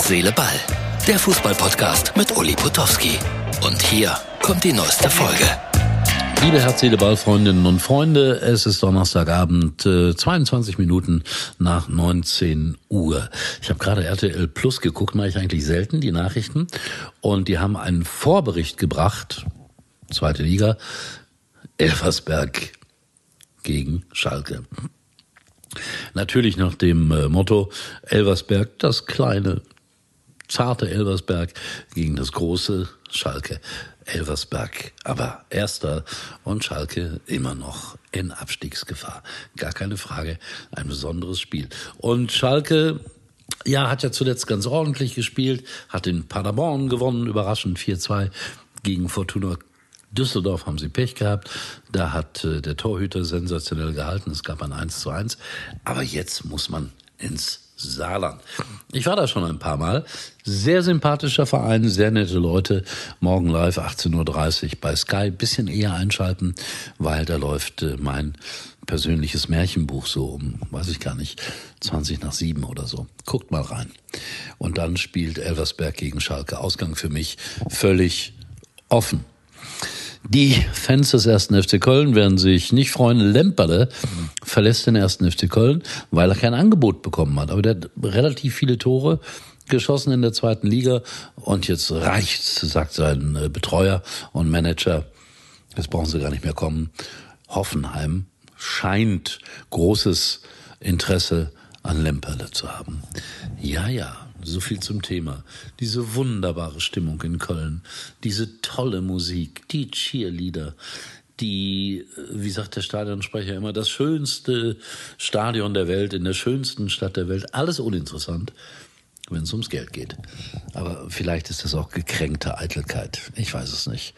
Herz, Seele, Ball. Der Fußball-Podcast mit Uli Potowski. Und hier kommt die neueste Folge. Liebe Herz, Seele, Ball, Freundinnen und Freunde, es ist Donnerstagabend, 22 Minuten nach 19 Uhr. Ich habe gerade RTL Plus geguckt, mache ich eigentlich selten, die Nachrichten. Und die haben einen Vorbericht gebracht, zweite Liga, Elversberg gegen Schalke. Natürlich nach dem Motto, Elversberg, das kleine, zarte Elversberg gegen das große Schalke. Elversberg aber Erster und Schalke immer noch in Abstiegsgefahr. Gar keine Frage, ein besonderes Spiel. Und Schalke, ja, hat ja zuletzt ganz ordentlich gespielt, hat in Paderborn gewonnen, überraschend 4-2 gegen Fortuna Düsseldorf haben sie Pech gehabt. Da hat der Torhüter sensationell gehalten. Es gab ein 1:1. Aber jetzt muss man ins Saarland. Ich war da schon ein paar Mal. Sehr sympathischer Verein, sehr nette Leute. Morgen live 18:30 Uhr bei Sky. Bisschen eher einschalten, weil da läuft mein persönliches Märchenbuch so um, weiß ich gar nicht, 6:20 oder so. Guckt mal rein. Und dann spielt Elversberg gegen Schalke. Ausgang für mich völlig offen. Die Fans des 1. FC Köln werden sich nicht freuen. Lemperle verlässt den 1. FC Köln, weil er kein Angebot bekommen hat. Aber der hat relativ viele Tore geschossen in der zweiten Liga. Und jetzt reicht's, sagt sein Betreuer und Manager. Jetzt brauchen sie gar nicht mehr kommen. Hoffenheim scheint großes Interesse an Lemperle zu haben. Ja. So viel zum Thema. Diese wunderbare Stimmung in Köln, diese tolle Musik, die Cheerleader, die, wie sagt der Stadionsprecher immer, das schönste Stadion der Welt, in der schönsten Stadt der Welt. Alles uninteressant, wenn es ums Geld geht. Aber vielleicht ist das auch gekränkte Eitelkeit. Ich weiß es nicht.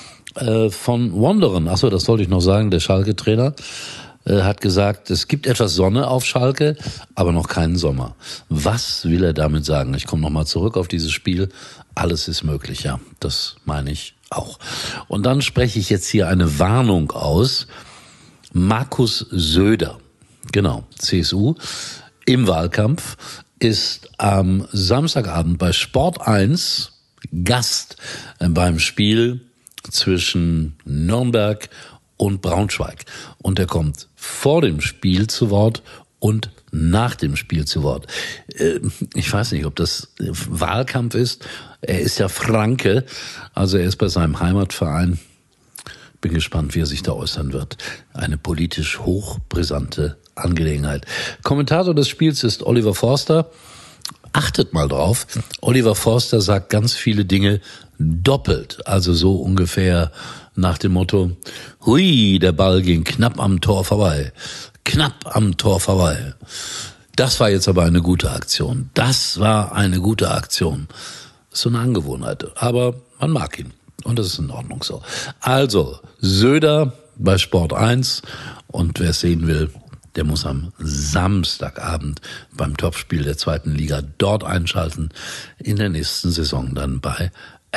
Von Wonderen, achso, das sollte ich noch sagen, der Schalke-Trainer, hat gesagt, es gibt etwas Sonne auf Schalke, aber noch keinen Sommer. Was will er damit sagen? Ich komme nochmal zurück auf dieses Spiel. Alles ist möglich, ja, das meine ich auch. Und dann spreche ich jetzt hier eine Warnung aus. Markus Söder, genau, CSU, im Wahlkampf, ist am Samstagabend bei Sport 1 Gast beim Spiel zwischen Nürnberg und Braunschweig. Und er kommt vor dem Spiel zu Wort und nach dem Spiel zu Wort. Ich weiß nicht, ob das Wahlkampf ist. Er ist ja Franke, also er ist bei seinem Heimatverein. Bin gespannt, wie er sich da äußern wird. Eine politisch hochbrisante Angelegenheit. Kommentator des Spiels ist Oliver Forster. Achtet mal drauf. Oliver Forster sagt ganz viele Dinge doppelt, also so ungefähr nach dem Motto, hui, der Ball ging knapp am Tor vorbei. Knapp am Tor vorbei. Das war jetzt aber eine gute Aktion. Das war eine gute Aktion. Das ist so eine Angewohnheit, aber man mag ihn. Und das ist in Ordnung so. Also, Söder bei Sport 1 und wer es sehen will, der muss am Samstagabend beim Topspiel der zweiten Liga dort einschalten. In der nächsten Saison dann bei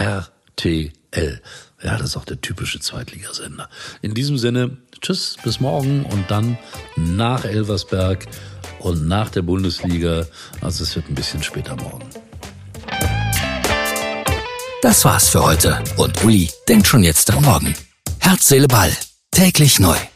RTL. Ja, das ist auch der typische Zweitligasender. In diesem Sinne, tschüss, bis morgen und dann nach Elversberg und nach der Bundesliga. Also es wird ein bisschen später morgen. Das war's für heute und Uli denkt schon jetzt am Morgen. Herz, Seele, Ball. Täglich neu.